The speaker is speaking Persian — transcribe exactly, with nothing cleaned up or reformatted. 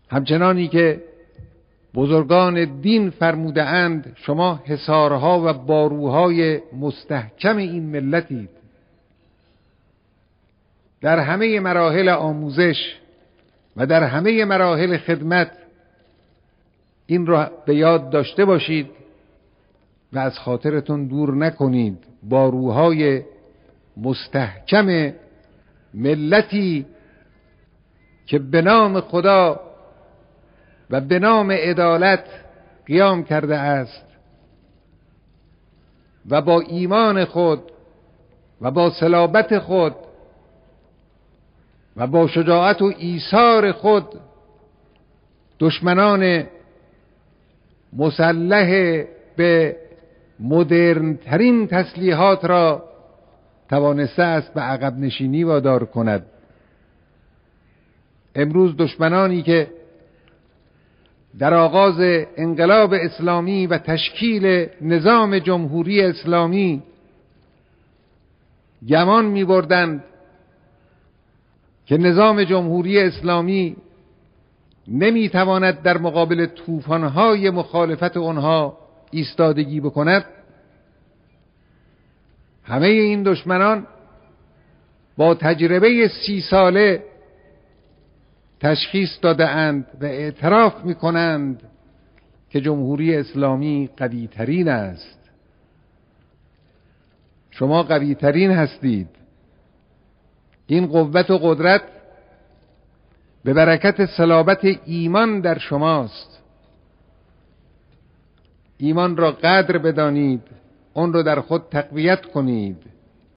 همچنانی که بزرگان دین فرموده اند شما حصارها و باروهای مستحکم این ملتید. در همه مراحل آموزش و در همه مراحل خدمت این را به یاد داشته باشید و از خاطرتون دور نکنید. باروهای مستحکم ملتی که به نام خدا و به نام عدالت قیام کرده است و با ایمان خود و با صلابت خود و با شجاعت و ایثار خود دشمنان مسلح به مدرن ترین تسلیحات را توانسته است به عقب نشینی وادار کند. امروز دشمنانی که در آغاز انقلاب اسلامی و تشکیل نظام جمهوری اسلامی گمان می بردند که نظام جمهوری اسلامی نمی تواند در مقابل طوفان‌های مخالفت آنها ایستادگی بکند، همه این دشمنان با تجربه سی ساله تشخیص داده اند و اعتراف می کنند که جمهوری اسلامی قوی ترین است. شما قوی ترین هستید. این قوت و قدرت به برکت صلابت ایمان در شماست. ایمان را قدر بدانید، اون را در خود تقویت کنید.